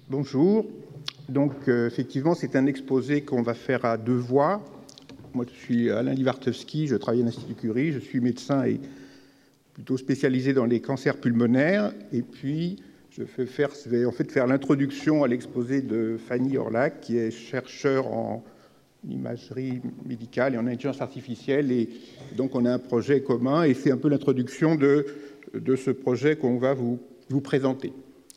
Bonjour. Donc, effectivement, c'est un exposé qu'on va faire à deux voix. Moi, je suis Alain Livartowski, je travaille à l'Institut Curie, je suis médecin et plutôt spécialisé dans les cancers pulmonaires. Et puis, je vais en fait faire l'introduction à l'exposé de Fanny Orlac, qui est chercheur en imagerie médicale et en intelligence artificielle. Et donc, on a un projet commun et c'est un peu l'introduction de ce projet qu'on va vous présenter.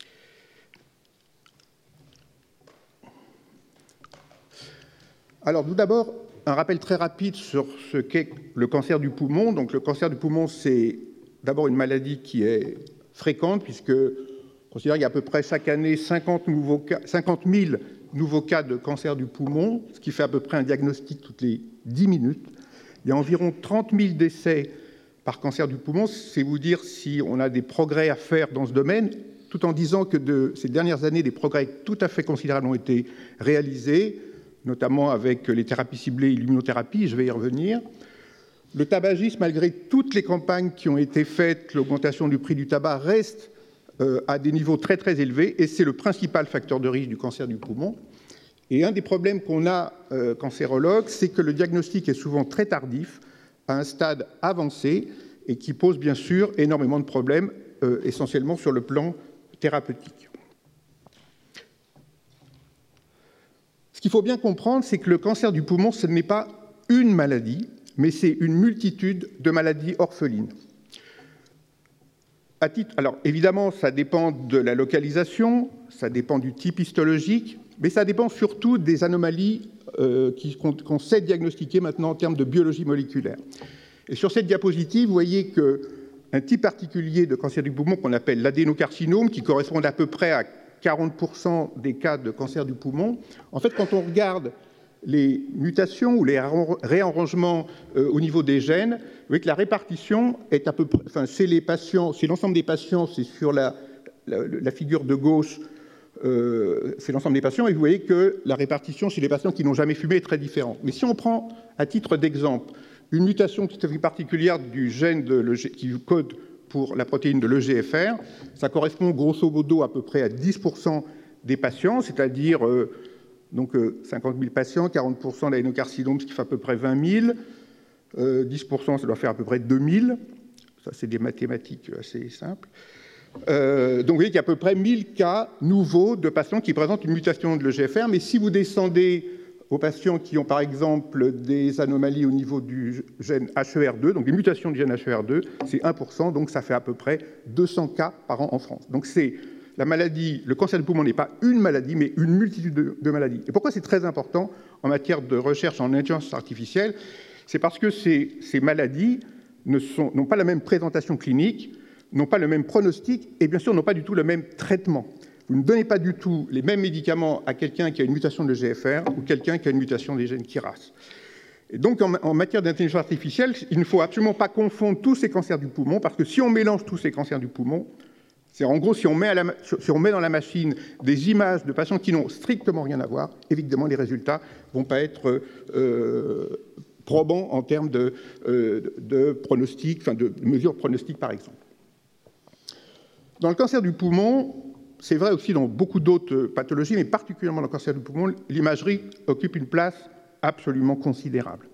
Alors, tout d'abord, un rappel très rapide sur ce qu'est le cancer du poumon. Donc, le cancer du poumon, c'est d'abord une maladie qui est fréquente, puisque on considère qu'il y a à peu près chaque année 50 000 nouveaux cas de cancer du poumon, ce qui fait à peu près un diagnostic toutes les 10 minutes. Il y a environ 30 000 décès par cancer du poumon. C'est vous dire si on a des progrès à faire dans ce domaine, tout en disant que ces dernières années, des progrès tout à fait considérables ont été réalisés, notamment avec les thérapies ciblées et l'immunothérapie, je vais y revenir. Le tabagisme, malgré toutes les campagnes qui ont été faites, l'augmentation du prix du tabac reste à des niveaux très très élevés et c'est le principal facteur de risque du cancer du poumon. Et un des problèmes qu'on a, cancérologue, c'est que le diagnostic est souvent très tardif, à un stade avancé, et qui pose bien sûr énormément de problèmes, essentiellement sur le plan thérapeutique. Ce qu'il faut bien comprendre, c'est que le cancer du poumon, ce n'est pas une maladie, mais c'est une multitude de maladies orphelines. Alors, évidemment, ça dépend de la localisation, ça dépend du type histologique, mais ça dépend surtout des anomalies qu'on sait diagnostiquer maintenant en termes de biologie moléculaire. Et sur cette diapositive, vous voyez qu'un type particulier de cancer du poumon qu'on appelle l'adénocarcinome, qui correspond à peu près à 40% des cas de cancer du poumon. En fait, quand on regarde les mutations ou les réarrangements au niveau des gènes, vous voyez que la répartition est à peu près, enfin, chez les patients, c'est l'ensemble des patients, c'est sur la figure de gauche, c'est l'ensemble des patients, et vous voyez que la répartition chez les patients qui n'ont jamais fumé est très différente. Mais si on prend, à titre d'exemple, une mutation tout à fait particulière du gène qui code pour la protéine de l'EGFR, ça correspond grosso modo à peu près à 10% des patients, c'est-à-dire 50 000 patients, 40% d'adénocarcinome, ce qui fait à peu près 20 000, 10% ça doit faire à peu près 2 000, ça c'est des mathématiques assez simples. Donc vous voyez qu'il y a à peu près 1000 cas nouveaux de patients qui présentent une mutation de l'EGFR, mais si vous descendez aux patients qui ont par exemple des anomalies au niveau du gène HER2, donc des mutations du gène HER2, c'est 1%, donc ça fait à peu près 200 cas par an en France. Donc c'est la maladie, le cancer du poumon n'est pas une maladie, mais une multitude de maladies. Et pourquoi c'est très important en matière de recherche en intelligence artificielle? C'est parce que ces maladies n'ont pas la même présentation clinique, n'ont pas le même pronostic et bien sûr n'ont pas du tout le même traitement. Vous ne donnez pas du tout les mêmes médicaments à quelqu'un qui a une mutation de GFR ou quelqu'un qui a une mutation des gènes KRAS. Et donc, en matière d'intelligence artificielle, il ne faut absolument pas confondre tous ces cancers du poumon, parce que si on mélange tous ces cancers du poumon, c'est en gros, si on met dans la machine des images de patients qui n'ont strictement rien à voir, évidemment, les résultats ne vont pas être probants en termes de pronostic, enfin de mesures pronostiques, par exemple. Dans le cancer du poumon, c'est vrai aussi dans beaucoup d'autres pathologies, mais particulièrement dans le cancer du poumon, l'imagerie occupe une place absolument considérable.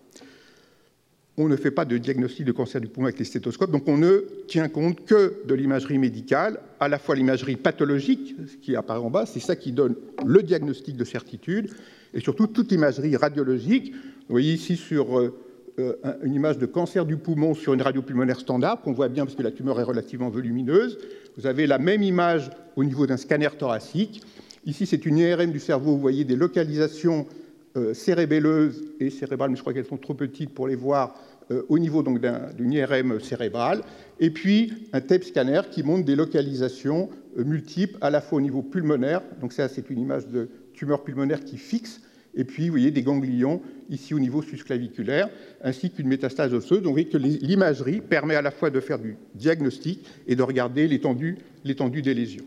On ne fait pas de diagnostic de cancer du poumon avec les stéthoscopes, donc on ne tient compte que de l'imagerie médicale, à la fois l'imagerie pathologique, ce qui apparaît en bas, c'est ça qui donne le diagnostic de certitude, et surtout toute l'imagerie radiologique. Vous voyez ici sur une image de cancer du poumon sur une radio pulmonaire standard, qu'on voit bien parce que la tumeur est relativement volumineuse. Vous avez la même image au niveau d'un scanner thoracique. Ici, c'est une IRM du cerveau. Vous voyez des localisations cérébelleuses et cérébrales, mais je crois qu'elles sont trop petites pour les voir au niveau donc d'une IRM cérébrale. Et puis, un TEP scanner qui montre des localisations multiples, à la fois au niveau pulmonaire. Donc ça, c'est une image de tumeur pulmonaire qui fixe. Et puis, vous voyez des ganglions ici au niveau susclaviculaire, ainsi qu'une métastase osseuse. Donc, vous voyez que l'imagerie permet à la fois de faire du diagnostic et de regarder l'étendue des lésions.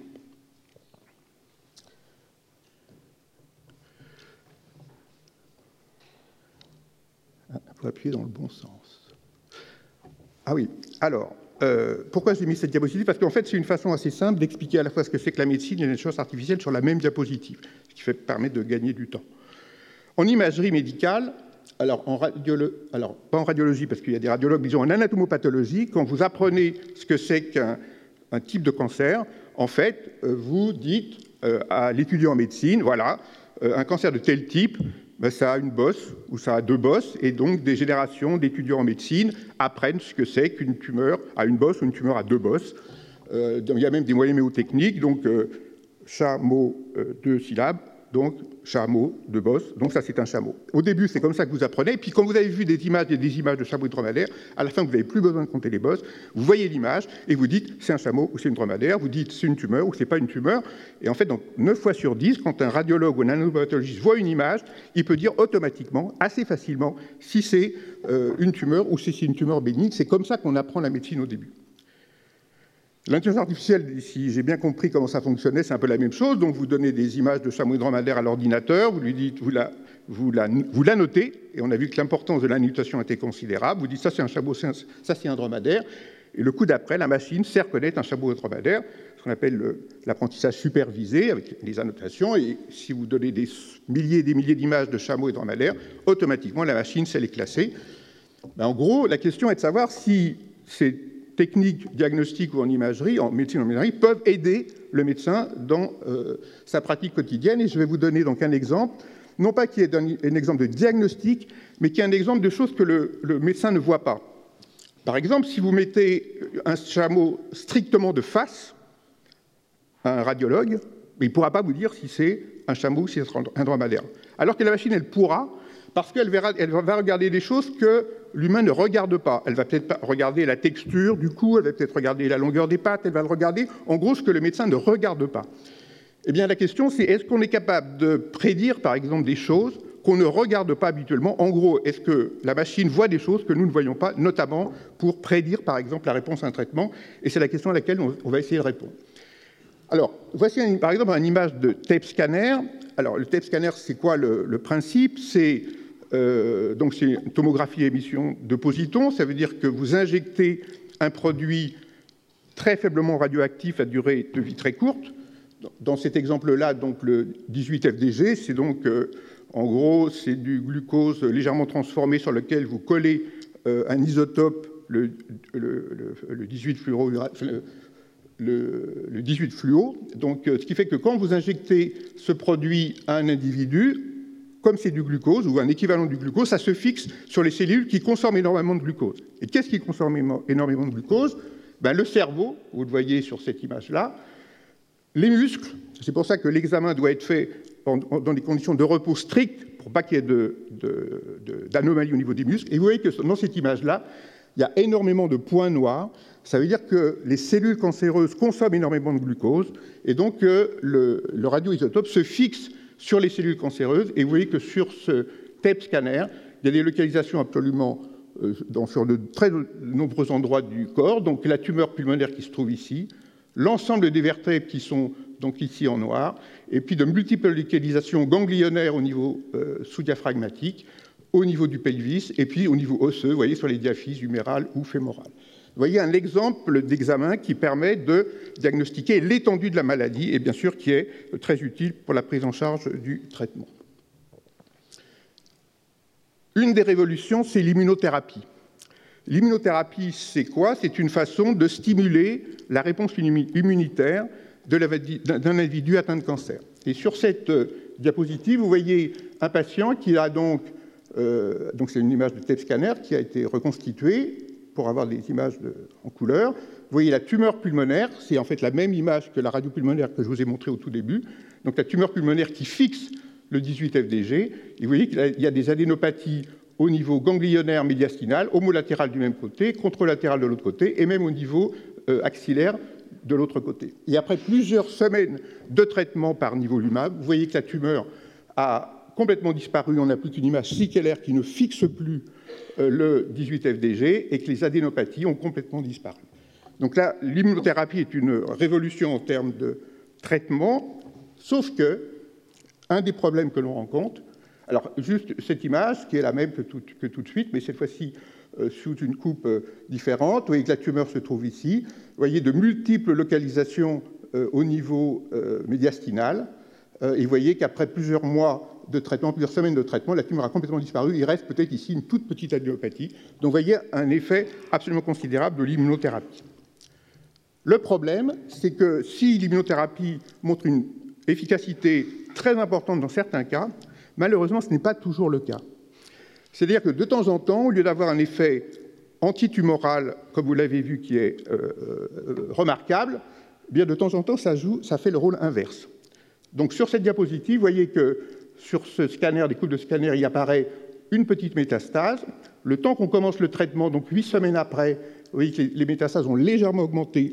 Il faut appuyer dans le bon sens. Ah oui, alors, pourquoi j'ai mis cette diapositive? Parce qu'en fait, c'est une façon assez simple d'expliquer à la fois ce que c'est que la médecine et l'intelligence artificielle sur la même diapositive, ce qui permet de gagner du temps. En imagerie médicale, alors pas en radiologie, parce qu'il y a des radiologues, disons en anatomopathologie, quand vous apprenez ce que c'est qu'un type de cancer, en fait, vous dites à l'étudiant en médecine, voilà, un cancer de tel type, ben, ça a une bosse ou ça a deux bosses, et donc des générations d'étudiants en médecine apprennent ce que c'est qu'une tumeur à une bosse ou une tumeur à deux bosses. Il y a même des moyens mémotechniques, donc chat, mot, deux syllabes, donc chameau, deux bosses, donc ça c'est un chameau. Au début c'est comme ça que vous apprenez, et puis quand vous avez vu des images de chameaux et de dromadaires, à la fin vous n'avez plus besoin de compter les bosses, vous voyez l'image et vous dites c'est un chameau ou c'est une dromadaire, vous dites c'est une tumeur ou c'est pas une tumeur, et en fait donc 9 fois sur 10, quand un radiologue ou un anatomopathologiiste voit une image, il peut dire automatiquement, assez facilement, si c'est une tumeur ou si c'est une tumeur bénigne. C'est comme ça qu'on apprend la médecine au début. L'intelligence artificielle, si j'ai bien compris comment ça fonctionnait, c'est un peu la même chose. Donc, vous donnez des images de chameaux et de dromadaires à l'ordinateur, vous lui dites, vous la notez, et on a vu que l'importance de la notation était considérable. Vous dites, ça c'est un chameau, ça c'est un dromadaire. Et le coup d'après, la machine sait reconnaître un chameau et un dromadaire, ce qu'on appelle l'apprentissage supervisé avec les annotations. Et si vous donnez des milliers et des milliers d'images de chameaux et de dromadaires, automatiquement, la machine sait les classer. En gros, la question est de savoir si ces techniques diagnostiques ou en imagerie, en médecine ou en imagerie, peuvent aider le médecin dans sa pratique quotidienne. Et je vais vous donner donc un exemple, non pas qui est un exemple de diagnostic, mais qui est un exemple de choses que le médecin ne voit pas. Par exemple, si vous mettez un chameau strictement de face à un radiologue, il ne pourra pas vous dire si c'est un chameau ou si c'est un dromadaire. Alors que la machine, elle pourra, parce qu'elle va regarder des choses que l'humain ne regarde pas. Elle va peut-être regarder la texture du cou, elle va peut-être regarder la longueur des pattes, elle va le regarder, en gros, ce que le médecin ne regarde pas. Eh bien, la question, c'est est-ce qu'on est capable de prédire, par exemple, des choses qu'on ne regarde pas habituellement? En gros, est-ce que la machine voit des choses que nous ne voyons pas, notamment pour prédire, par exemple, la réponse à un traitement? Et c'est la question à laquelle on va essayer de répondre. Alors, voici par exemple une image de tape scanner. Alors, le tape scanner, c'est quoi le principe? C'est une tomographie émission de positons. Ça veut dire que vous injectez un produit très faiblement radioactif à durée de vie très courte. Dans cet exemple-là, donc le 18-FDG, c'est donc, en gros, c'est du glucose légèrement transformé sur lequel vous collez un isotope, le 18 fluoro, le 18 fluo. Donc, ce qui fait que quand vous injectez ce produit à un individu, comme c'est du glucose ou un équivalent du glucose, ça se fixe sur les cellules qui consomment énormément de glucose. Et qu'est-ce qui consomme énormément de glucose? Le cerveau, vous le voyez sur cette image-là, les muscles, c'est pour ça que l'examen doit être fait dans des conditions de repos strictes pour pas qu'il y ait d'anomalies au niveau des muscles. Et vous voyez que dans cette image-là, il y a énormément de points noirs. Ça veut dire que les cellules cancéreuses consomment énormément de glucose et donc le radioisotope se fixe sur les cellules cancéreuses. Et vous voyez que sur ce tape scanner, il y a des localisations absolument sur de très nombreux endroits du corps. Donc la tumeur pulmonaire qui se trouve ici, l'ensemble des vertèbres qui sont donc ici en noir, et puis de multiples localisations ganglionnaires au niveau sous-diaphragmatique, au niveau du pelvis, et puis au niveau osseux, vous voyez, sur les diaphyses humérales ou fémorales. Vous voyez un exemple d'examen qui permet de diagnostiquer l'étendue de la maladie, et bien sûr qui est très utile pour la prise en charge du traitement. Une des révolutions, c'est l'immunothérapie. L'immunothérapie, c'est quoi? C'est une façon de stimuler la réponse immunitaire d'un individu atteint de cancer. Et sur cette diapositive, vous voyez un patient qui a donc c'est une image de tape scanner qui a été reconstituée pour avoir des images en couleur. Vous voyez la tumeur pulmonaire, c'est en fait la même image que la radio pulmonaire que je vous ai montrée au tout début. Donc la tumeur pulmonaire qui fixe le 18-FDG. Et vous voyez qu'il y a des adénopathies au niveau ganglionnaire médiastinal, homolatéral du même côté, contralatéral de l'autre côté, et même au niveau axillaire de l'autre côté. Et après plusieurs semaines de traitement par nivolumab, vous voyez que la tumeur a complètement disparu, on n'a plus qu'une image cyclaire qui ne fixe plus le 18-FDG et que les adénopathies ont complètement disparu. Donc là, l'immunothérapie est une révolution en termes de traitement, sauf que un des problèmes que l'on rencontre, alors juste cette image qui est la même que tout de suite, mais cette fois-ci sous une coupe différente. Vous voyez que la tumeur se trouve ici. Vous voyez de multiples localisations au niveau médiastinal. Et vous voyez qu'après plusieurs mois de traitement, plusieurs semaines de traitement, la tumeur a complètement disparu. Il reste peut-être ici une toute petite adénopathie. Donc vous voyez un effet absolument considérable de l'immunothérapie. Le problème, c'est que si l'immunothérapie montre une efficacité très importante dans certains cas, malheureusement, ce n'est pas toujours le cas. C'est-à-dire que de temps en temps, au lieu d'avoir un effet antitumoral, comme vous l'avez vu, qui est remarquable, eh bien de temps en temps, ça fait le rôle inverse. Donc sur cette diapositive, vous voyez que sur ce scanner, des coupes de scanner, il apparaît une petite métastase. Le temps qu'on commence le traitement, donc 8 semaines après, vous voyez que les métastases ont légèrement augmenté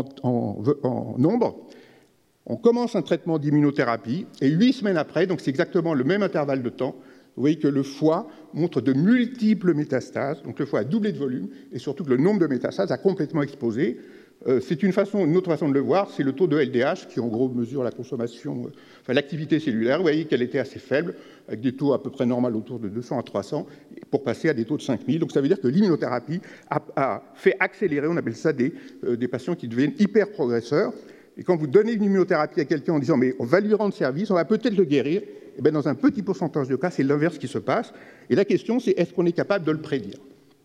en nombre. On commence un traitement d'immunothérapie et 8 semaines après, donc c'est exactement le même intervalle de temps, vous voyez que le foie montre de multiples métastases, donc le foie a doublé de volume et surtout que le nombre de métastases a complètement explosé. C'est une autre façon de le voir, c'est le taux de LDH qui en gros mesure la consommation, l'activité cellulaire. Vous voyez qu'elle était assez faible, avec des taux à peu près normaux autour de 200 à 300, pour passer à des taux de 5000. Donc ça veut dire que l'immunothérapie a fait accélérer, on appelle ça des patients qui deviennent hyper progresseurs. Et quand vous donnez une immunothérapie à quelqu'un en disant « mais on va lui rendre service, on va peut-être le guérir », et bien dans un petit pourcentage de cas, c'est l'inverse qui se passe. Et la question, c'est est-ce qu'on est capable de le prédire ?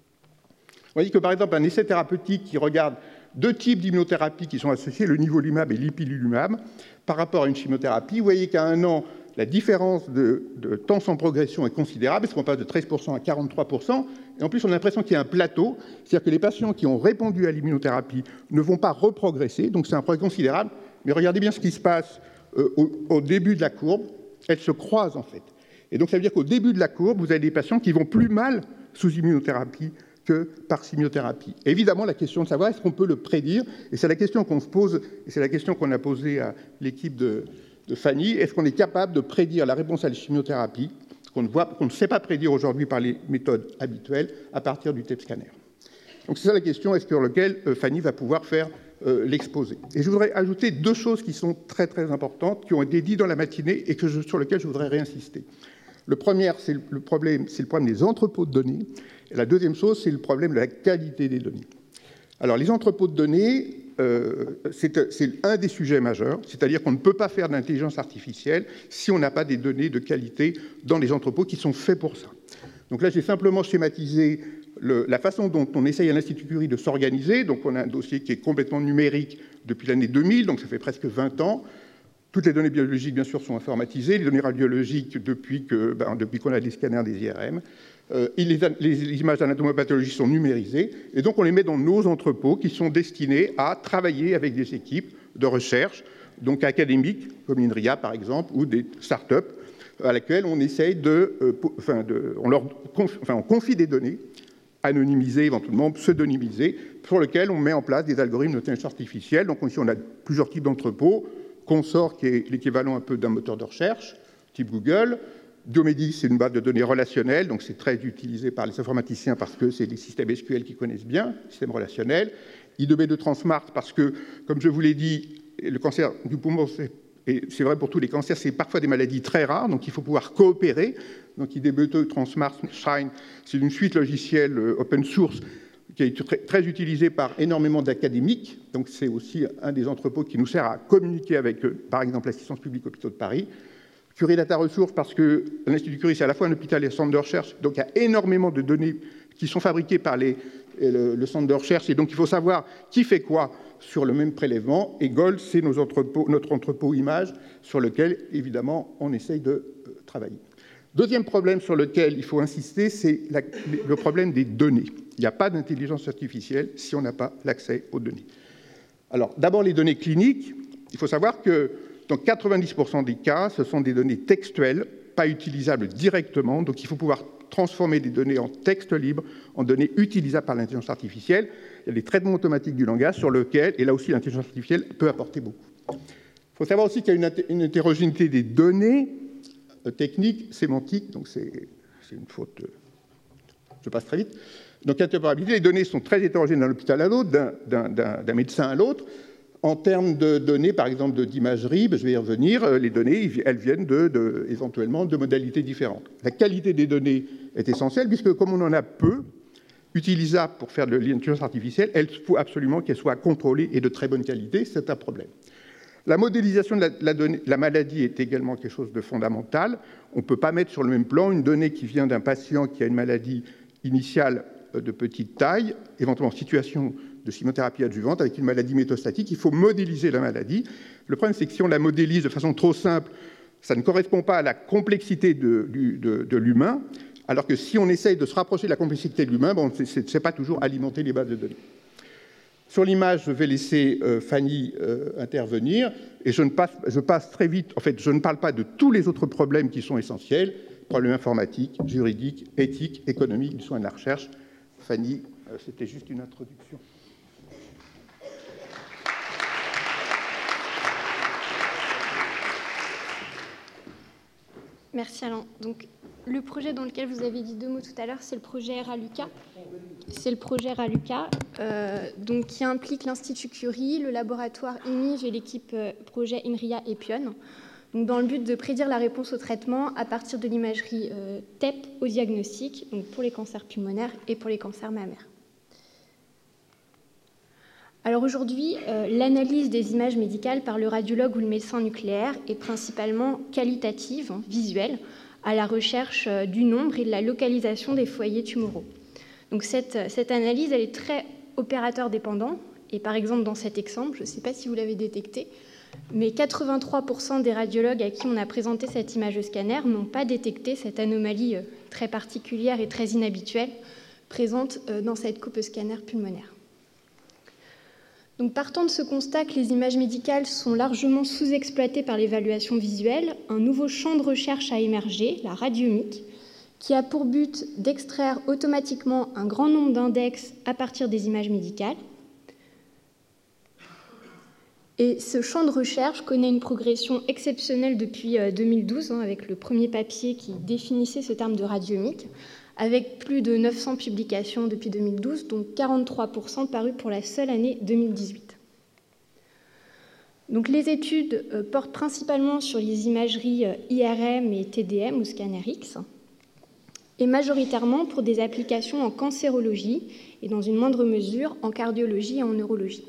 Vous voyez que par exemple, un essai thérapeutique qui regarde 2 types d'immunothérapie qui sont associés, le nivolumab et l'ipilimumab, par rapport à une chimiothérapie, vous voyez qu'à 1 an, la différence de temps sans progression est considérable, parce qu'on passe de 13% à 43%, et en plus on a l'impression qu'il y a un plateau, c'est-à-dire que les patients qui ont répondu à l'immunothérapie ne vont pas reprogresser, donc c'est un progrès considérable, mais regardez bien ce qui se passe au début de la courbe, elles se croisent en fait. Et donc ça veut dire qu'au début de la courbe, vous avez des patients qui vont plus mal sous immunothérapie que par chimiothérapie. Évidemment, la question de savoir est-ce qu'on peut le prédire, et c'est la question qu'on se pose, et c'est la question qu'on a posée à l'équipe de Fanny, est-ce qu'on est capable de prédire la réponse à la chimiothérapie qu'on ne sait pas prédire aujourd'hui par les méthodes habituelles à partir du TEP scanner. Donc c'est ça la question sur laquelle Fanny va pouvoir faire l'exposé. Et je voudrais ajouter 2 choses qui sont très très importantes, qui ont été dites dans la matinée et sur lesquelles je voudrais réinsister. Le premier, c'est le problème des entrepôts de données. Et la deuxième chose, c'est le problème de la qualité des données. Alors, les entrepôts de données, c'est un des sujets majeurs, c'est-à-dire qu'on ne peut pas faire d'intelligence artificielle si on n'a pas des données de qualité dans les entrepôts qui sont faits pour ça. Donc là, j'ai simplement schématisé la façon dont on essaye à l'Institut Curie de s'organiser. Donc, on a un dossier qui est complètement numérique depuis l'année 2000, donc ça fait presque 20 ans. Toutes les données biologiques, bien sûr, sont informatisées. Les données radiologiques, depuis qu'on a des scanners des IRM. Les images d'anatomopathologie sont numérisées. Et donc, on les met dans nos entrepôts qui sont destinés à travailler avec des équipes de recherche, donc académiques, comme l'INRIA, par exemple, ou des start-up, à laquelle on essaye on confie des données anonymisées, éventuellement pseudonymisées, sur lesquelles on met en place des algorithmes d'intelligence artificielle. Donc ici, on a plusieurs types d'entrepôts. Consort, qui est l'équivalent un peu d'un moteur de recherche, type Google. Diomedis, c'est une base de données relationnelle, donc c'est très utilisé par les informaticiens parce que c'est des systèmes SQL qui connaissent bien, systèmes relationnels. I2B2 Transmart, parce que, comme je vous l'ai dit, le cancer du poumon, et c'est vrai pour tous les cancers, c'est parfois des maladies très rares, donc il faut pouvoir coopérer. Donc I2B2 Transmart Shine, c'est une suite logicielle open source qui est très utilisé par énormément d'académiques. Donc c'est aussi un des entrepôts qui nous sert à communiquer avec, par exemple, l'Assistance publique Hôpitaux de Paris. Curie Data Resources, parce que l'Institut Curie, c'est à la fois un hôpital et un centre de recherche. Donc il y a énormément de données qui sont fabriquées par le centre de recherche. Et donc il faut savoir qui fait quoi sur le même prélèvement. Et Gold, c'est notre entrepôt images sur lequel, évidemment, on essaye de travailler. Deuxième problème sur lequel il faut insister, c'est le problème des données. Il n'y a pas d'intelligence artificielle si on n'a pas l'accès aux données. Alors, d'abord, les données cliniques. Il faut savoir que dans 90% des cas, ce sont des données textuelles, pas utilisables directement. Donc, il faut pouvoir transformer des données en texte libre, en données utilisables par l'intelligence artificielle. Il y a des traitements automatiques du langage sur lesquels, et là aussi, l'intelligence artificielle peut apporter beaucoup. Il faut savoir aussi qu'il y a une hétérogénéité des données techniques, sémantiques, donc c'est une faute, je passe très vite. Donc, l'interopérabilité, les données sont très hétérogènes d'un hôpital à l'autre, d'un médecin à l'autre. En termes de données, par exemple, d'imagerie, je vais y revenir, les données, elles viennent éventuellement de modalités différentes. La qualité des données est essentielle, puisque comme on en a peu, utilisable pour faire de l'intelligence artificielle, il faut absolument qu'elle soit contrôlée et de très bonne qualité. C'est un problème. La modélisation de la maladie est également quelque chose de fondamental. On ne peut pas mettre sur le même plan une donnée qui vient d'un patient qui a une maladie initiale de petite taille, éventuellement en situation de chimiothérapie adjuvante avec une maladie métastatique. Il faut modéliser la maladie. Le problème, c'est que si on la modélise de façon trop simple, ça ne correspond pas à la complexité de l'humain, alors que si on essaye de se rapprocher de la complexité de l'humain, bon, ce n'est pas toujours alimenter les bases de données. Sur l'image, je vais laisser Fanny intervenir, et je passe très vite. En fait, je ne parle pas de tous les autres problèmes qui sont essentiels, problèmes informatiques, juridiques, éthiques, économiques, du soin et de la recherche. Fanny, c'était juste une introduction. Merci Alain. Donc, le projet dans lequel vous avez dit 2 mots tout à l'heure, c'est le projet RALUCA. C'est le projet RALUCA, donc, qui implique l'Institut Curie, le laboratoire IMIJ et l'équipe projet INRIA et PION, donc dans le but de prédire la réponse au traitement à partir de l'imagerie TEP au diagnostic, donc pour les cancers pulmonaires et pour les cancers mammaires. Alors aujourd'hui, l'analyse des images médicales par le radiologue ou le médecin nucléaire est principalement qualitative, visuelle, à la recherche du nombre et de la localisation des foyers tumoraux. Donc cette analyse, elle est très opérateur dépendant, et par exemple dans cet exemple, je ne sais pas si vous l'avez détecté, mais 83% des radiologues à qui on a présenté cette image de scanner n'ont pas détecté cette anomalie très particulière et très inhabituelle présente dans cette coupe scanner pulmonaire. Donc, partant de ce constat que les images médicales sont largement sous-exploitées par l'évaluation visuelle, un nouveau champ de recherche a émergé, la radiomique, qui a pour but d'extraire automatiquement un grand nombre d'index à partir des images médicales. Et ce champ de recherche connaît une progression exceptionnelle depuis 2012, avec le premier papier qui définissait ce terme de radiomique, avec plus de 900 publications depuis 2012, dont 43% parus pour la seule année 2018. Donc, les études portent principalement sur les imageries IRM et TDM ou scanner X, et majoritairement pour des applications en cancérologie et dans une moindre mesure en cardiologie et en neurologie.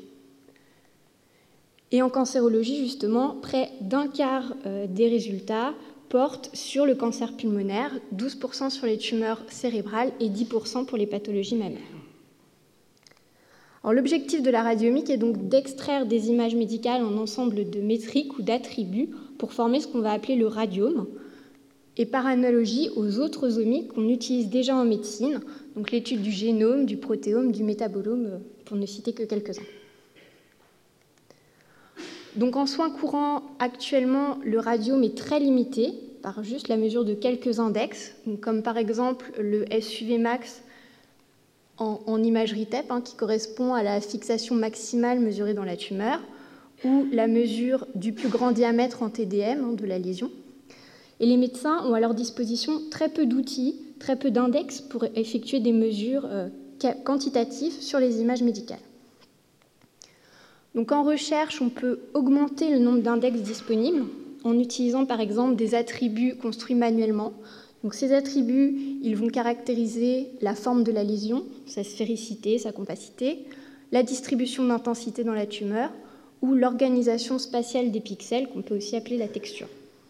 Et en cancérologie, justement, près d'un quart des résultats portent sur le cancer pulmonaire, 12% sur les tumeurs cérébrales et 10% pour les pathologies mammaires. Alors, l'objectif de la radiomique est donc d'extraire des images médicales en ensemble de métriques ou d'attributs pour former ce qu'on va appeler le radiome, et par analogie aux autres omiques qu'on utilise déjà en médecine, donc l'étude du génome, du protéome, du métabolome, pour ne citer que quelques-uns. Donc en soins courants, actuellement, le radiome est très limité par juste la mesure de quelques index, comme par exemple le SUV max en imagerie TEP, qui correspond à la fixation maximale mesurée dans la tumeur, ou la mesure du plus grand diamètre en TDM de la lésion. Et les médecins ont à leur disposition très peu d'outils, très peu d'index pour effectuer des mesures quantitatives sur les images médicales. Donc en recherche, on peut augmenter le nombre d'index disponibles en utilisant par exemple des attributs construits manuellement. Donc ces attributs, ils vont caractériser la forme de la lésion, sa sphéricité, sa compacité, la distribution d'intensité dans la tumeur ou l'organisation spatiale des pixels, qu'on peut aussi appeler la texture.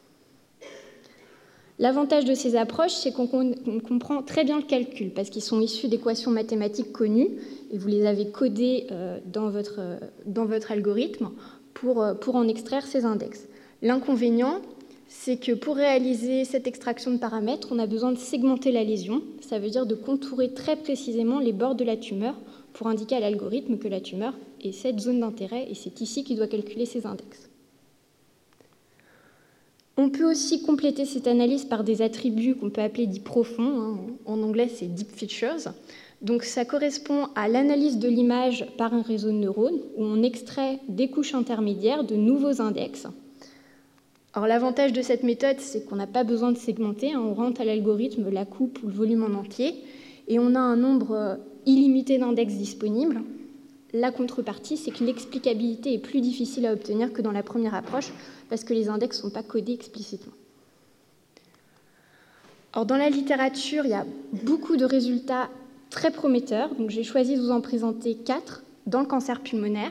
L'avantage de ces approches, c'est qu'on comprend très bien le calcul, parce qu'ils sont issus d'équations mathématiques connues, et vous les avez codées dans votre algorithme pour en extraire ces index. L'inconvénient, c'est que pour réaliser cette extraction de paramètres, on a besoin de segmenter la lésion, ça veut dire de contourer très précisément les bords de la tumeur pour indiquer à l'algorithme que la tumeur est cette zone d'intérêt, et c'est ici qu'il doit calculer ces index. On peut aussi compléter cette analyse par des attributs qu'on peut appeler dits profonds. En anglais, c'est deep features. Donc, ça correspond à l'analyse de l'image par un réseau de neurones où on extrait des couches intermédiaires de nouveaux index. Alors, l'avantage de cette méthode, c'est qu'on n'a pas besoin de segmenter. On rentre à l'algorithme la coupe ou le volume en entier et on a un nombre illimité d'index disponibles. La contrepartie, c'est que l'explicabilité est plus difficile à obtenir que dans la première approche parce que les index ne sont pas codés explicitement. Alors, dans la littérature, il y a beaucoup de résultats très prometteurs. Donc j'ai choisi de vous en présenter 4 dans le cancer pulmonaire.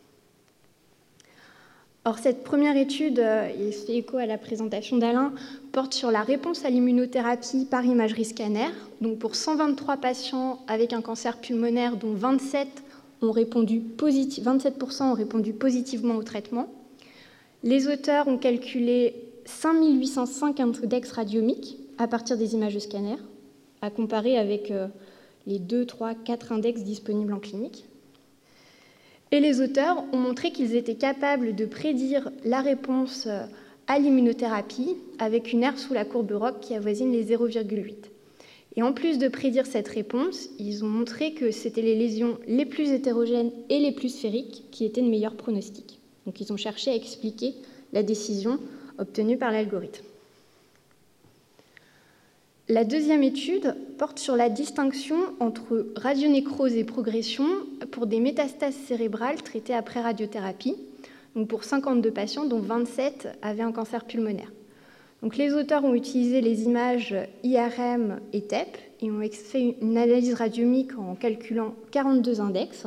Or, cette première étude, et fait écho à la présentation d'Alain, porte sur la réponse à l'immunothérapie par imagerie scanner. Donc pour 123 patients avec un cancer pulmonaire, dont 27% ont répondu positivement au traitement. Les auteurs ont calculé 5805 index radiomiques à partir des images de scanner, à comparer avec les 2, 3, 4 index disponibles en clinique. Et les auteurs ont montré qu'ils étaient capables de prédire la réponse à l'immunothérapie avec une R sous la courbe ROC qui avoisine les 0,8. Et en plus de prédire cette réponse, ils ont montré que c'était les lésions les plus hétérogènes et les plus sphériques qui étaient de meilleurs pronostics. Donc ils ont cherché à expliquer la décision obtenue par l'algorithme. La deuxième étude porte sur la distinction entre radionécrose et progression pour des métastases cérébrales traitées après radiothérapie, donc pour 52 patients, dont 27 avaient un cancer pulmonaire. Donc les auteurs ont utilisé les images IRM et TEP et ont fait une analyse radiomique en calculant 42 index.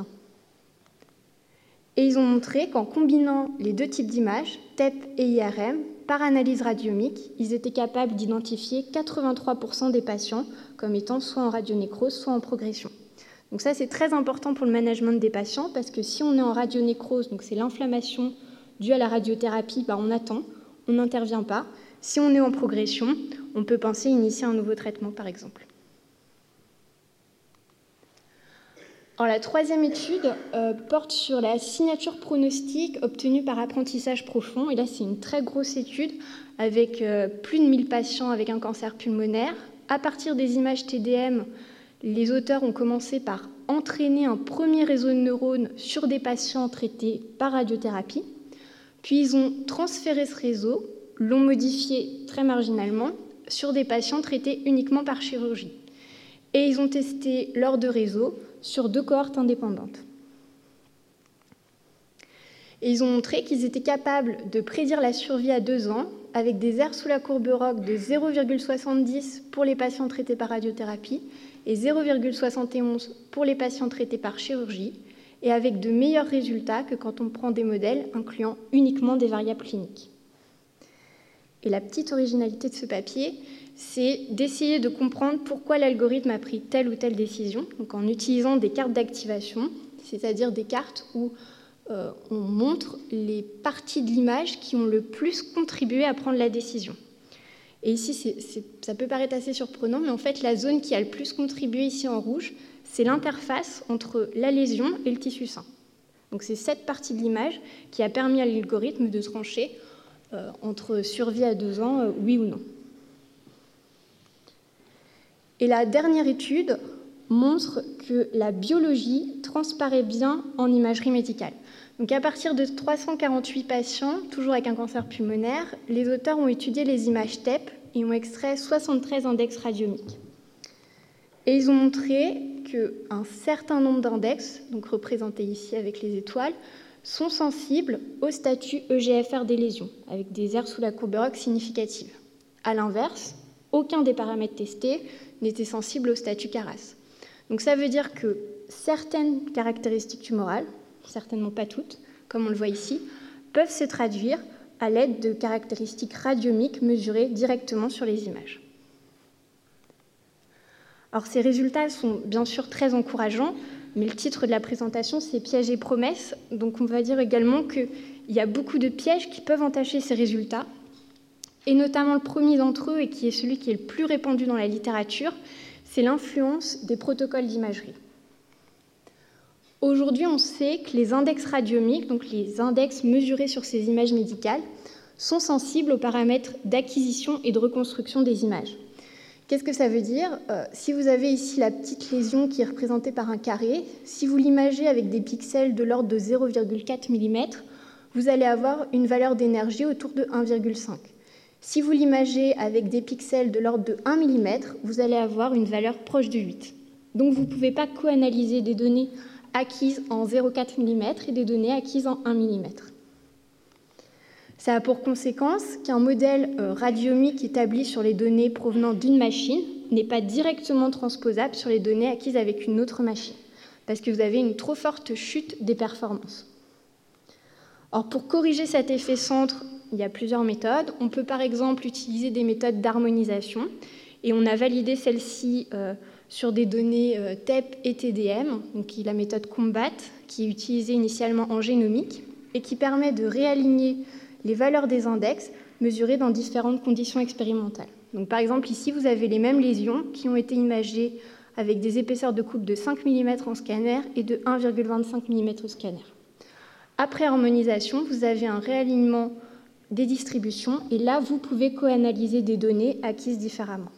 Et ils ont montré qu'en combinant les deux types d'images, TEP et IRM, par analyse radiomique, ils étaient capables d'identifier 83% des patients comme étant soit en radionécrose, soit en progression. Donc ça, c'est très important pour le management des patients parce que si on est en radionécrose, donc c'est l'inflammation due à la radiothérapie, on attend, on n'intervient pas. Si on est en progression, on peut penser initier un nouveau traitement, par exemple. Alors, la troisième étude porte sur la signature pronostique obtenue par apprentissage profond. Et là, c'est une très grosse étude avec plus de 1000 patients avec un cancer pulmonaire. À partir des images TDM, les auteurs ont commencé par entraîner un premier réseau de neurones sur des patients traités par radiothérapie. Puis, ils ont transféré ce réseau, l'ont modifié très marginalement sur des patients traités uniquement par chirurgie. Et ils ont testé leurs deux réseaux sur 2 cohortes indépendantes. Et ils ont montré qu'ils étaient capables de prédire la survie à 2 ans avec des R sous la courbe ROC de 0,70 pour les patients traités par radiothérapie et 0,71 pour les patients traités par chirurgie, et avec de meilleurs résultats que quand on prend des modèles incluant uniquement des variables cliniques. Et la petite originalité de ce papier, c'est d'essayer de comprendre pourquoi l'algorithme a pris telle ou telle décision, donc en utilisant des cartes d'activation, c'est-à-dire des cartes où on montre les parties de l'image qui ont le plus contribué à prendre la décision. Et ici, ça peut paraître assez surprenant, mais en fait, la zone qui a le plus contribué ici en rouge, c'est l'interface entre la lésion et le tissu sain. Donc c'est cette partie de l'image qui a permis à l'algorithme de trancher entre survie à 2 ans, oui ou non. Et la dernière étude montre que la biologie transparaît bien en imagerie médicale. Donc à partir de 348 patients, toujours avec un cancer pulmonaire, les auteurs ont étudié les images TEP et ont extrait 73 index radiomiques. Et ils ont montré qu'un certain nombre d'index, donc représentés ici avec les étoiles, sont sensibles au statut EGFR des lésions, avec des R sous la courbe ROC significatives. À l'inverse, aucun des paramètres testés n'était sensible au statut CARAS. Donc ça veut dire que certaines caractéristiques tumorales, certainement pas toutes, comme on le voit ici, peuvent se traduire à l'aide de caractéristiques radiomiques mesurées directement sur les images. Alors ces résultats sont bien sûr très encourageants, mais le titre de la présentation, c'est « Pièges et promesses ». Donc on va dire également qu'il y a beaucoup de pièges qui peuvent entacher ces résultats, et notamment le premier d'entre eux, et qui est celui qui est le plus répandu dans la littérature, c'est l'influence des protocoles d'imagerie. Aujourd'hui, on sait que les index radiomiques, donc les index mesurés sur ces images médicales, sont sensibles aux paramètres d'acquisition et de reconstruction des images. Qu'est-ce que ça veut dire ? Si vous avez ici la petite lésion qui est représentée par un carré, si vous l'imagez avec des pixels de l'ordre de 0,4 mm, vous allez avoir une valeur d'énergie autour de 1,5. Si vous l'imagez avec des pixels de l'ordre de 1 mm, vous allez avoir une valeur proche de 8. Donc vous ne pouvez pas co-analyser des données acquises en 0,4 mm et des données acquises en 1 mm. Ça a pour conséquence qu'un modèle radiomique établi sur les données provenant d'une machine, n'est pas directement transposable sur les données acquises avec une autre machine, parce que vous avez une trop forte chute des performances. Or, pour corriger cet effet centre, il y a plusieurs méthodes. On peut par exemple utiliser des méthodes d'harmonisation, et on a validé celle-ci sur des données TEP et TDM, donc la méthode COMBAT, qui est utilisée initialement en génomique, et qui permet de réaligner les valeurs des index mesurées dans différentes conditions expérimentales. Donc, par exemple, ici, vous avez les mêmes lésions qui ont été imagées avec des épaisseurs de coupe de 5 mm en scanner et de 1,25 mm au scanner. Après harmonisation, vous avez un réalignement des distributions et là, vous pouvez co-analyser des données acquises différemment.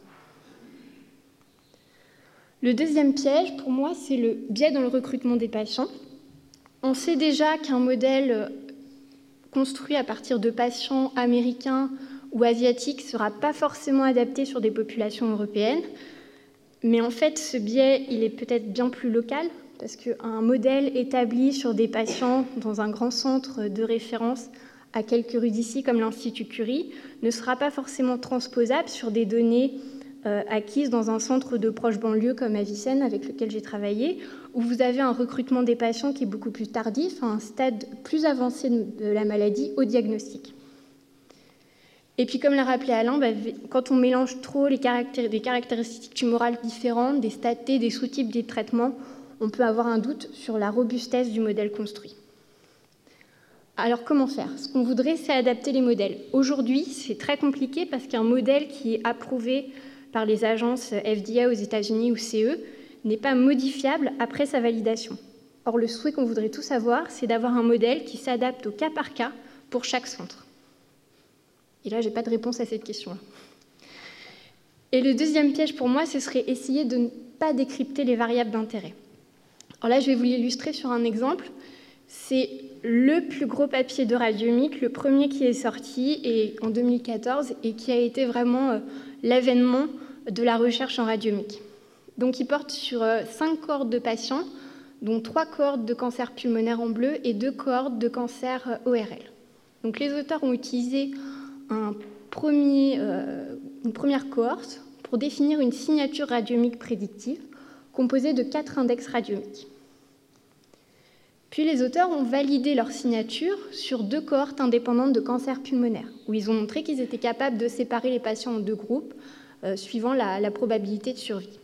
Le deuxième piège, pour moi, c'est le biais dans le recrutement des patients. On sait déjà qu'un modèle construit à partir de patients américains ou asiatiques ne sera pas forcément adapté sur des populations européennes. Mais en fait, ce biais, il est peut-être bien plus local, parce qu'un modèle établi sur des patients dans un grand centre de référence à quelques rues d'ici, comme l'Institut Curie, ne sera pas forcément transposable sur des données acquises dans un centre de proche banlieue comme Avicenne, avec lequel j'ai travaillé, où vous avez un recrutement des patients qui est beaucoup plus tardif, à un stade plus avancé de la maladie au diagnostic. Et puis, comme l'a rappelé Alain, quand on mélange trop des caractéristiques tumorales différentes, des stades T, des sous-types des traitements, on peut avoir un doute sur la robustesse du modèle construit. Alors, comment faire? Ce qu'on voudrait, c'est adapter les modèles. Aujourd'hui, c'est très compliqué parce qu'un modèle qui est approuvé par les agences FDA aux États-Unis ou CE n'est pas modifiable après sa validation. Or, le souhait qu'on voudrait tous avoir, c'est d'avoir un modèle qui s'adapte au cas par cas pour chaque centre. Et là, je n'ai pas de réponse à cette question-là. Et le deuxième piège pour moi, ce serait essayer de ne pas décrypter les variables d'intérêt. Alors là, je vais vous l'illustrer sur un exemple. C'est le plus gros papier de radiomique, le premier qui est sorti en 2014 et qui a été vraiment l'avènement de la recherche en radiomique. Donc, il porte sur 5 cohortes de patients, dont 3 cohortes de cancer pulmonaire en bleu et 2 cohortes de cancer ORL. Donc, les auteurs ont utilisé une première cohorte pour définir une signature radiomique prédictive composée de 4 index radiomiques. Puis les auteurs ont validé leur signature sur 2 cohortes indépendantes de cancer pulmonaire, où ils ont montré qu'ils étaient capables de séparer les patients en 2 groupes, suivant la probabilité de survie.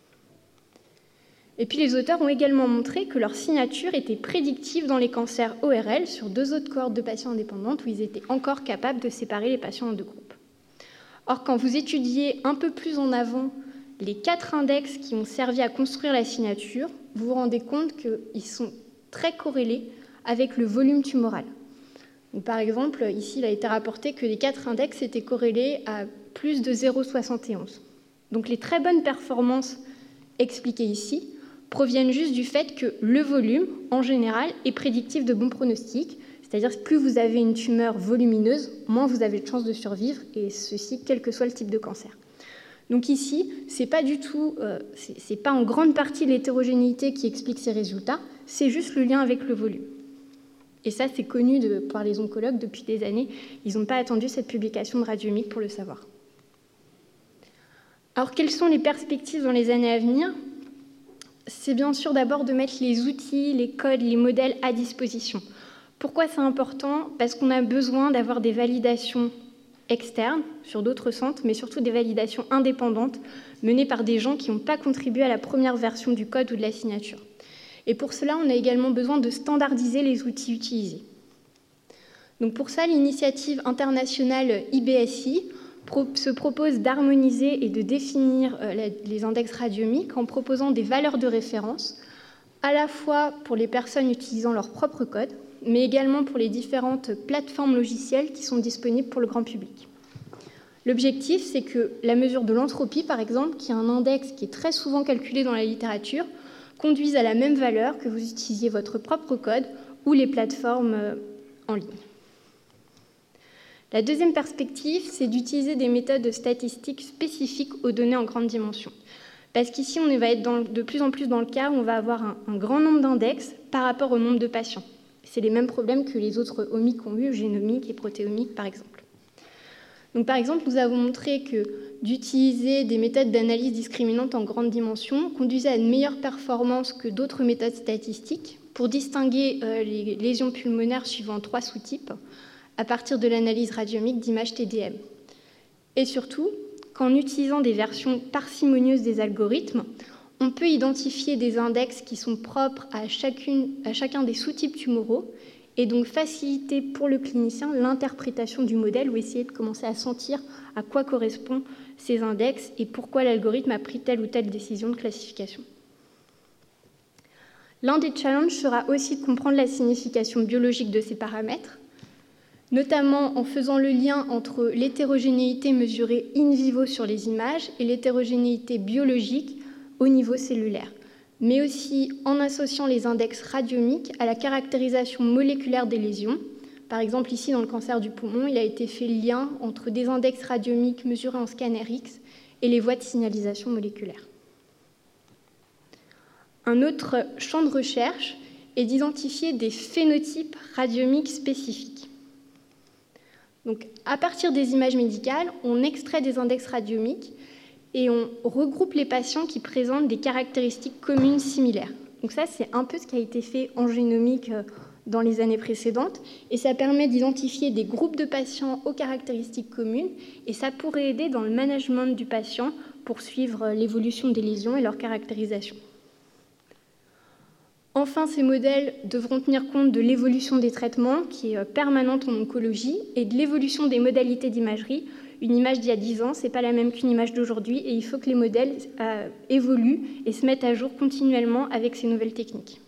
Et puis les auteurs ont également montré que leur signature était prédictive dans les cancers ORL sur 2 autres cohortes de patients indépendantes, où ils étaient encore capables de séparer les patients en 2 groupes. Or, quand vous étudiez un peu plus en avant les 4 index qui ont servi à construire la signature, vous vous rendez compte qu'ils sont très corrélés avec le volume tumoral. Donc, par exemple, ici, il a été rapporté que les 4 index étaient corrélés à plus de 0,71. Donc les très bonnes performances expliquées ici proviennent juste du fait que le volume, en général, est prédictif de bons pronostics, c'est-à-dire que plus vous avez une tumeur volumineuse, moins vous avez de chances de survivre, et ceci, quel que soit le type de cancer. Donc ici, c'est pas en grande partie l'hétérogénéité qui explique ces résultats, c'est juste le lien avec le volume. Et ça, c'est connu par les oncologues depuis des années. Ils n'ont pas attendu cette publication de radiomique pour le savoir. Alors, quelles sont les perspectives dans les années à venir? C'est bien sûr d'abord de mettre les outils, les codes, les modèles à disposition. Pourquoi c'est important? Parce qu'on a besoin d'avoir des validations externes sur d'autres centres, mais surtout des validations indépendantes menées par des gens qui n'ont pas contribué à la première version du code ou de la signature. Et pour cela, on a également besoin de standardiser les outils utilisés. Donc pour ça, l'initiative internationale IBSI se propose d'harmoniser et de définir les index radiomiques en proposant des valeurs de référence, à la fois pour les personnes utilisant leur propre code, mais également pour les différentes plateformes logicielles qui sont disponibles pour le grand public. L'objectif, c'est que la mesure de l'entropie, par exemple, qui est un index qui est très souvent calculé dans la littérature, conduise à la même valeur que vous utilisiez votre propre code ou les plateformes en ligne. La deuxième perspective, c'est d'utiliser des méthodes statistiques spécifiques aux données en grande dimension. Parce qu'ici, on va être de plus en plus dans le cas où on va avoir un grand nombre d'index par rapport au nombre de patients. C'est les mêmes problèmes que les autres omiques ont eu, génomiques et protéomiques, par exemple. Donc, par exemple, nous avons montré que d'utiliser des méthodes d'analyse discriminante en grande dimension conduisait à une meilleure performance que d'autres méthodes statistiques pour distinguer les lésions pulmonaires suivant 3 sous-types à partir de l'analyse radiomique d'images TDM. Et surtout, qu'en utilisant des versions parcimonieuses des algorithmes, on peut identifier des index qui sont propres à chacun des sous-types tumoraux et donc faciliter pour le clinicien l'interprétation du modèle ou essayer de commencer à sentir à quoi correspondent ces index et pourquoi l'algorithme a pris telle ou telle décision de classification. L'un des challenges sera aussi de comprendre la signification biologique de ces paramètres, notamment en faisant le lien entre l'hétérogénéité mesurée in vivo sur les images et l'hétérogénéité biologique au niveau cellulaire, mais aussi en associant les index radiomiques à la caractérisation moléculaire des lésions. Par exemple, ici, dans le cancer du poumon, il a été fait le lien entre des index radiomiques mesurés en scanner X et les voies de signalisation moléculaire. Un autre champ de recherche est d'identifier des phénotypes radiomiques spécifiques. Donc, à partir des images médicales, on extrait des index radiomiques et on regroupe les patients qui présentent des caractéristiques communes similaires. Donc ça, c'est un peu ce qui a été fait en génomique dans les années précédentes, et ça permet d'identifier des groupes de patients aux caractéristiques communes, et ça pourrait aider dans le management du patient pour suivre l'évolution des lésions et leur caractérisation. Enfin, ces modèles devront tenir compte de l'évolution des traitements, qui est permanente en oncologie, et de l'évolution des modalités d'imagerie. Une image d'il y a 10 ans, ce n'est pas la même qu'une image d'aujourd'hui, et il faut que les modèles évoluent et se mettent à jour continuellement avec ces nouvelles techniques.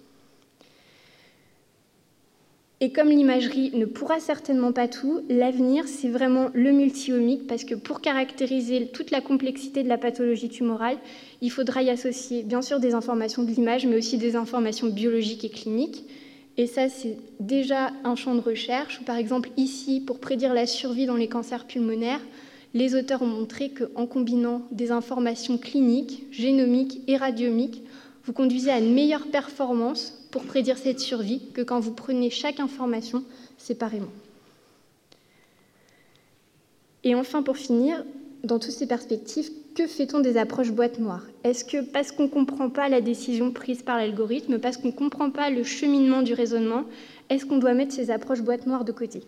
Et comme l'imagerie ne pourra certainement pas tout, l'avenir, c'est vraiment le multi-omique, parce que pour caractériser toute la complexité de la pathologie tumorale, il faudra y associer bien sûr des informations de l'image, mais aussi des informations biologiques et cliniques. Et ça, c'est déjà un champ de recherche. Par exemple, ici, pour prédire la survie dans les cancers pulmonaires, les auteurs ont montré qu'en combinant des informations cliniques, génomiques et radiomiques, vous conduisez à une meilleure performance pour prédire cette survie que quand vous prenez chaque information séparément. Et enfin, pour finir, dans toutes ces perspectives, que fait-on des approches boîte noire? Est-ce que parce qu'on ne comprend pas la décision prise par l'algorithme, parce qu'on ne comprend pas le cheminement du raisonnement, est-ce qu'on doit mettre ces approches boîte noire de côté?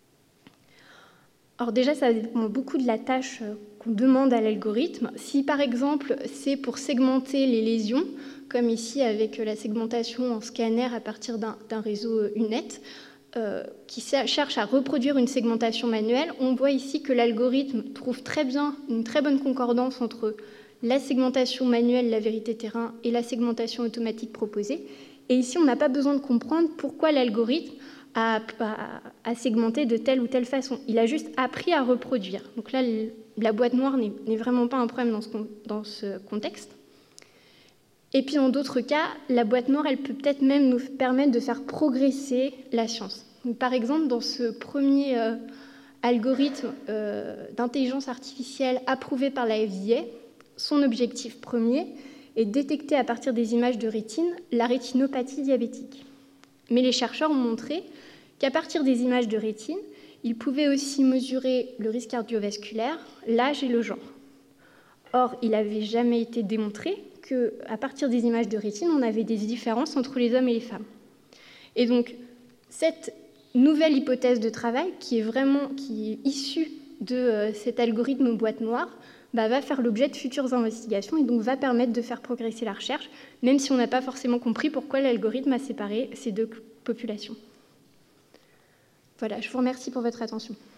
Alors déjà, ça dépend beaucoup de la tâche qu'on demande à l'algorithme. Si par exemple, c'est pour segmenter les lésions, comme ici avec la segmentation en scanner à partir d'un réseau UNET, qui cherche à reproduire une segmentation manuelle, on voit ici que l'algorithme trouve très bien une très bonne concordance entre la segmentation manuelle, la vérité terrain, et la segmentation automatique proposée. Et ici, on n'a pas besoin de comprendre pourquoi l'algorithme a segmenté de telle ou telle façon. Il a juste appris à reproduire. Donc là, la boîte noire n'est vraiment pas un problème dans ce contexte. Et puis dans d'autres cas, la boîte noire, elle peut peut-être même nous permettre de faire progresser la science. Donc, par exemple, dans ce premier algorithme d'intelligence artificielle approuvé par la FDA, son objectif premier est de détecter à partir des images de rétine la rétinopathie diabétique. Mais les chercheurs ont montré qu'à partir des images de rétine, ils pouvaient aussi mesurer le risque cardiovasculaire, l'âge et le genre. Or, il n'avait jamais été démontré qu'à partir des images de rétine, on avait des différences entre les hommes et les femmes. Et donc, cette nouvelle hypothèse de travail, qui est issue de cet algorithme boîte noire, va faire l'objet de futures investigations et donc va permettre de faire progresser la recherche, même si on n'a pas forcément compris pourquoi l'algorithme a séparé ces deux populations. Voilà, je vous remercie pour votre attention.